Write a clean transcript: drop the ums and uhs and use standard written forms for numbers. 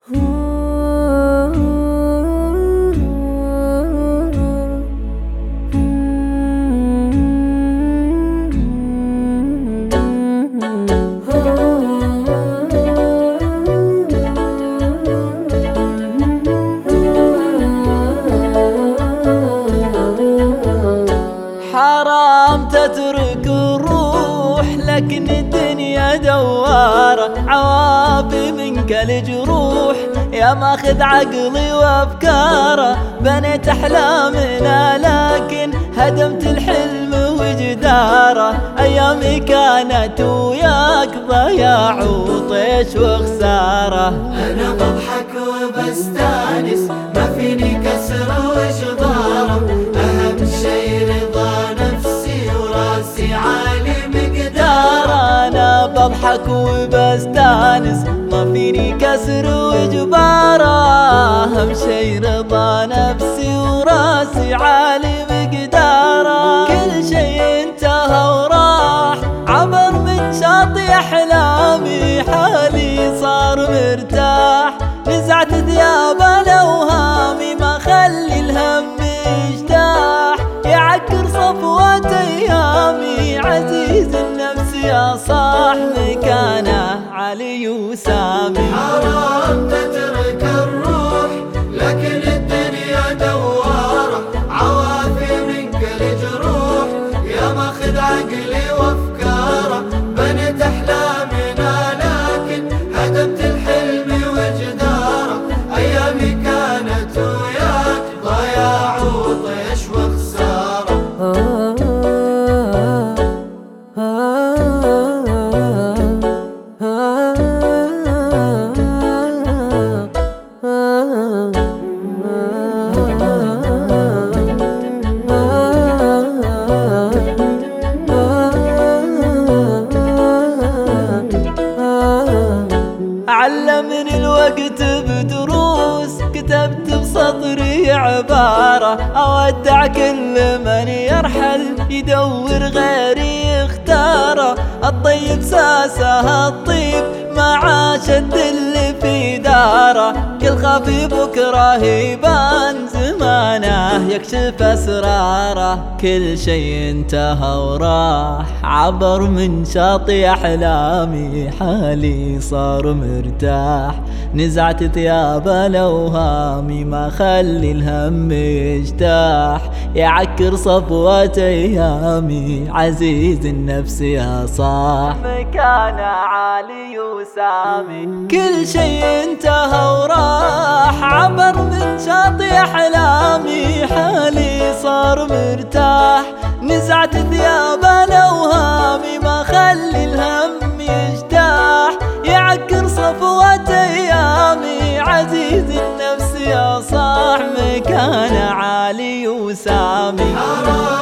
حرام تترك الروح لكن الدنيا دوارة، عوافي منك الجروح يا ماخذ عقلي وافكاره. بنيت احلامنا لكن هدمت الحلم وجداره، ايامي كانت وياك ضياع وطيش وخساره. انا بضحك وبستانس ما فيني كسر وجداره، اهم شي رضا نفسي وراسي عالي مقداره. انا بضحك وبستانس ما فيني كسر وجباره، اهم شي رضا نفسي وراسي عالي مقداره. كل شي انتهى وراح عبر من شاطئ احلامي، حالي صار مرتاح نزعت ثياب الاوهامي. ما خلي الهم يجتاح يعكر صفوة ايامي، عزيز النفس يا صاح مكانه علي وسامي. حرام تترك الروح لكن الدنيا دوارة، عوافي منك الجروح يا ماخذ عقلي وافكاره. بنيت احلامنا لكن هدمت الحلم وجداره، ايامي كانت وياك ضياع وطيش وخساره. علمني الوقت بدروس كتبت بسطري عبارة، أودع كل من يرحل يدور غيري يختاره. الطيب ساسه الطيب ما عاش اللي في داره، كل خفي بكره يبان زمانه يكشف اسراره. كل شي انتهى وراح عبر من شاطئ احلامي، حالي صار مرتاح نزعت ثياب الاوهامي. ما خلي الهم يجتاح يعكر صفوة ايامي، عزيز النفس يا صاح مكانه عالي وسامي. كل شي انتهى وراح عبر من شاطئ احلامي، حالي صار مرتاح نزعت ثياب الاوهامي. ما خلي الهم يجتاح يعكر صفوة ايامي، عزيز النفس يا صاح مكانه عالي وسامي.